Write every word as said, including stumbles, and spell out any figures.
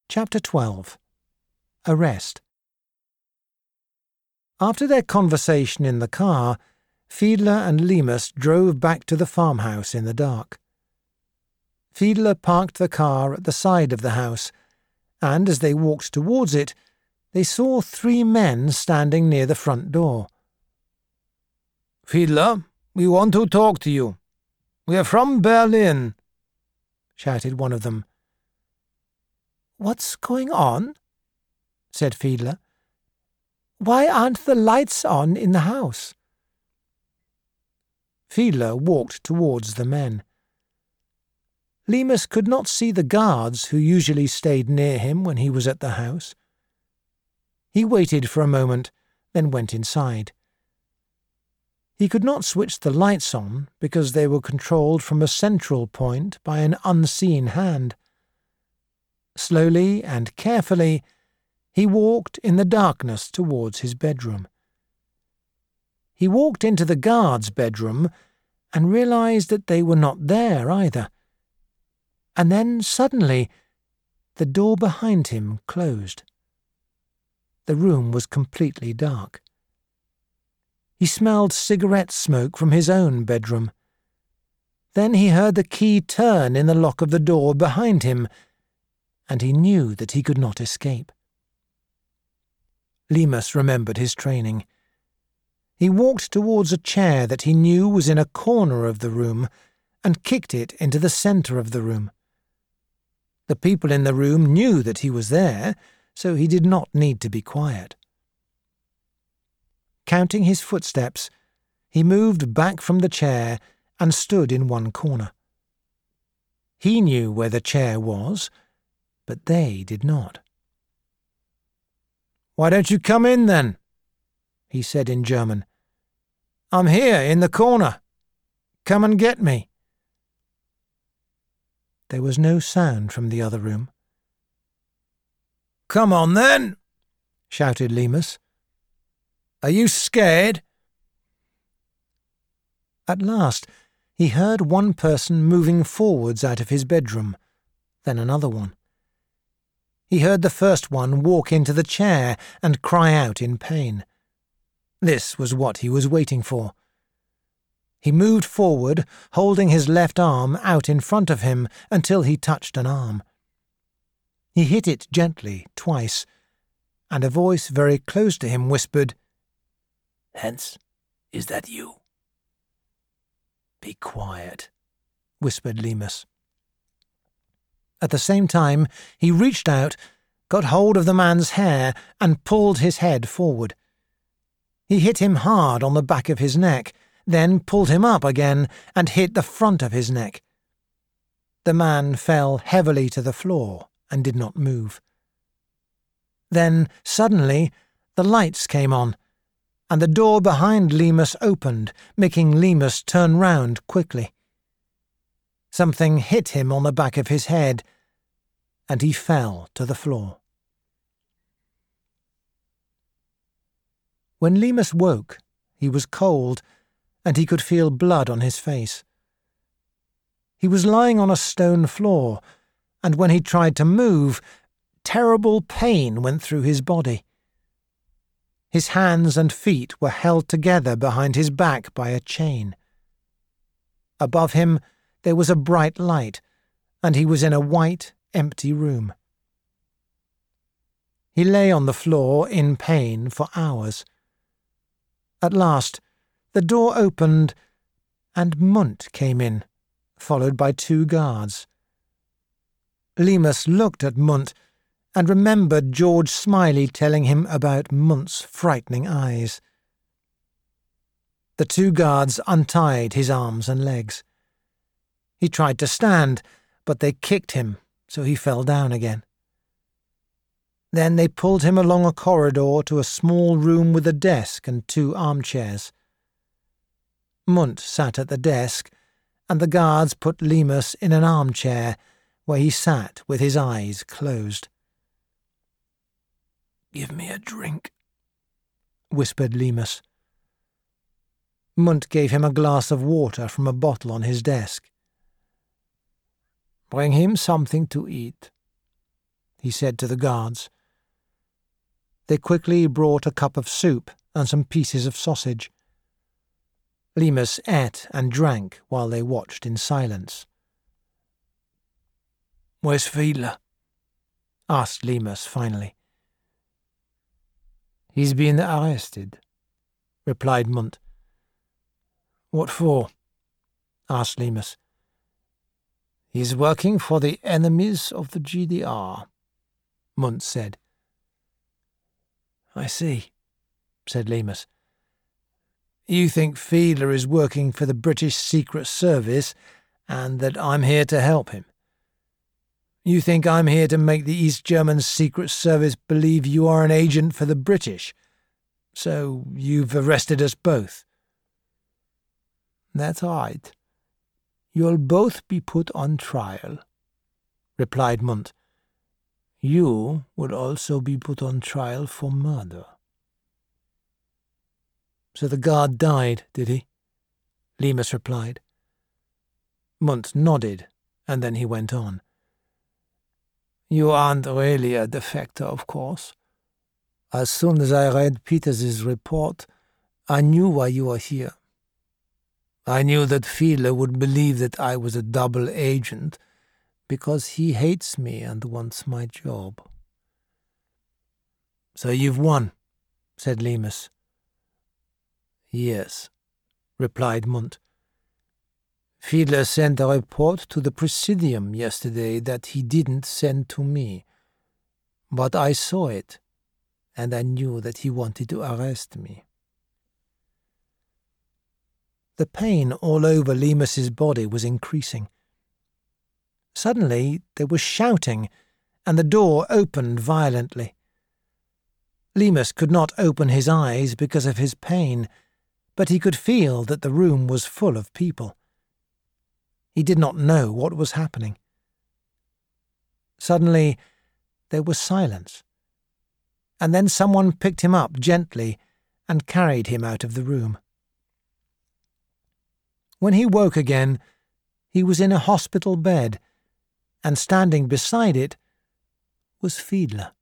Chapter twelve. Arrest. After their conversation in the car, Fiedler and Lemus drove back to the farmhouse in the dark. Fiedler parked the car at the side of the house, and as they walked towards it, they saw three men standing near the front door. "Fiedler, we want to talk to you. We are from Berlin," shouted one of them. "What's going on?" said Fiedler. "Why aren't the lights on in the house?" Fiedler walked towards the men. Lemus could not see the guards who usually stayed near him when he was at the house. He waited for a moment, then went inside. He could not switch the lights on because they were controlled from a central point by an unseen hand. Slowly and carefully, he walked in the darkness towards his bedroom. He walked into the guard's bedroom and realized that they were not there either. And then, suddenly, the door behind him closed. The room was completely dark. He smelled cigarette smoke from his own bedroom. Then he heard the key turn in the lock of the door behind him, and he knew that he could not escape. Lemus remembered his training. He walked towards a chair that he knew was in a corner of the room and kicked it into the centre of the room. The people in the room knew that he was there, so he did not need to be quiet. Counting his footsteps, he moved back from the chair and stood in one corner. He knew where the chair was, but they did not. "Why don't you come in, then?" he said in German. "I'm here in the corner. Come and get me." There was no sound from the other room. "Come on, then," shouted Lemus. "Are you scared?" At last, he heard one person moving forwards out of his bedroom, then another one. He heard the first one walk into the chair and cry out in pain. This was what he was waiting for. He moved forward, holding his left arm out in front of him until he touched an arm. He hit it gently twice, and a voice very close to him whispered, "Hans, is that you?" "Be quiet," whispered Lemus. At the same time, he reached out, got hold of the man's hair, and pulled his head forward. He hit him hard on the back of his neck, then pulled him up again and hit the front of his neck. The man fell heavily to the floor and did not move. Then, suddenly, the lights came on, and the door behind Lemus opened, making Lemus turn round quickly. Something hit him on the back of his head, and he fell to the floor. When Lemus woke, he was cold, and he could feel blood on his face. He was lying on a stone floor, and when he tried to move, terrible pain went through his body. His hands and feet were held together behind his back by a chain. Above him, there was a bright light, and he was in a white, empty room. He lay on the floor in pain for hours. At last, the door opened, and Munt came in, followed by two guards. Lemus looked at Munt and remembered George Smiley telling him about Munt's frightening eyes. The two guards untied his arms and legs. He tried to stand, but they kicked him, so he fell down again. Then they pulled him along a corridor to a small room with a desk and two armchairs. Munt sat at the desk, and the guards put Lemus in an armchair, where he sat with his eyes closed. "Give me a drink," whispered Lemus. Munt gave him a glass of water from a bottle on his desk. "Bring him something to eat." he said to the guards. They quickly brought a cup of soup and some pieces of sausage. Lemus ate and drank while they watched in silence. "Where's Fiedler?" asked Lemus finally. "He's been arrested," replied Munt. "What for?" asked Lemus. "He's working for the enemies of the G D R, Munt said. "I see," said Lemus. "You think Fiedler is working for the British Secret Service and that I'm here to help him? You think I'm here to make the East German Secret Service believe you are an agent for the British? So you've arrested us both?" "That's right. You'll both be put on trial," replied Munt. "You will also be put on trial for murder." "So the guard died, did he?" Lemus replied. Munt nodded, and then he went on. "You aren't really a defector, of course. As soon as I read Peters's report, I knew why you were here. I knew that Fiedler would believe that I was a double agent because he hates me and wants my job." "So you've won," said Lemus. "Yes," replied Munt. "Fiedler sent a report to the Presidium yesterday that he didn't send to me. But I saw it, and I knew that he wanted to arrest me." The pain all over Lemus's body was increasing. Suddenly there was shouting, and the door opened violently. Lemus could not open his eyes because of his pain, but he could feel that the room was full of people. He did not know what was happening. Suddenly there was silence, and then someone picked him up gently and carried him out of the room. When he woke again, he was in a hospital bed, and standing beside it was Fiedler.